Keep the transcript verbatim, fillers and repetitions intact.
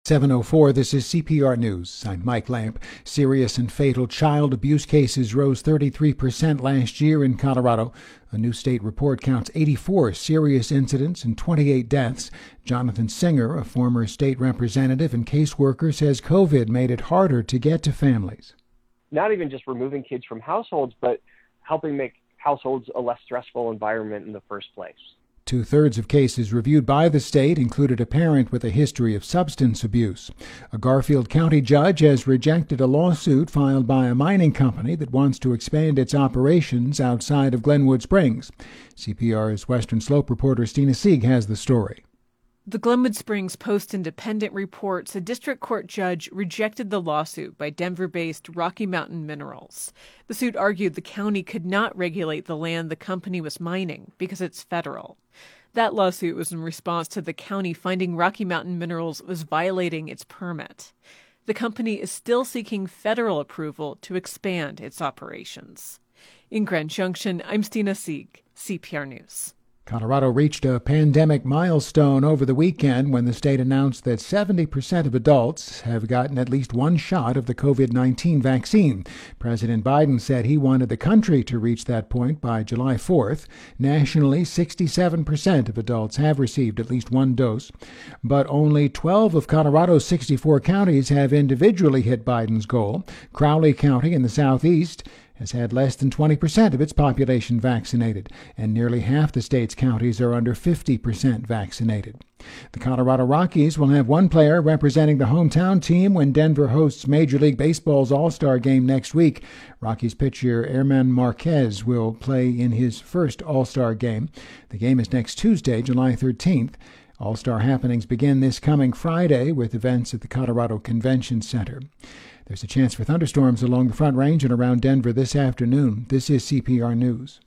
seven oh four, this is C P R News. I'm Mike Lamp. Serious and fatal child abuse cases rose thirty-three percent last year in Colorado. A new state report counts eighty-four serious incidents and twenty-eight deaths. Jonathan Singer, a former state representative and caseworker, says COVID made it harder to get to families. Not even just removing kids from households, but helping make households a less stressful environment in the first place. Two-thirds of cases reviewed by the state included a parent with a history of substance abuse. A Garfield County judge has rejected a lawsuit filed by a mining company that wants to expand its operations outside of Glenwood Springs. C P R's Western Slope reporter Stina Sieg has the story. The Glenwood Springs Post-Independent reports a district court judge rejected the lawsuit by Denver-based Rocky Mountain Minerals. The suit argued the county could not regulate the land the company was mining because it's federal. That lawsuit was in response to the county finding Rocky Mountain Minerals was violating its permit. The company is still seeking federal approval to expand its operations. In Grand Junction, I'm Stina Sieg, C P R News. Colorado reached a pandemic milestone over the weekend when the state announced that seventy percent of adults have gotten at least one shot of the COVID nineteen vaccine. President Biden said he wanted the country to reach that point by July fourth. Nationally, sixty-seven percent of adults have received at least one dose, but only twelve of Colorado's sixty-four counties have individually hit Biden's goal. Crowley County in the southeast has had less than twenty percent of its population vaccinated, and nearly half the state's counties are under fifty percent vaccinated. The Colorado Rockies will have one player representing the hometown team when Denver hosts Major League Baseball's All-Star Game next week. Rockies pitcher German Marquez will play in his first All-Star Game. The game is next Tuesday, July thirteenth. All-Star happenings begin this coming Friday with events at the Colorado Convention Center. There's a chance for thunderstorms along the Front Range and around Denver this afternoon. This is C P R News.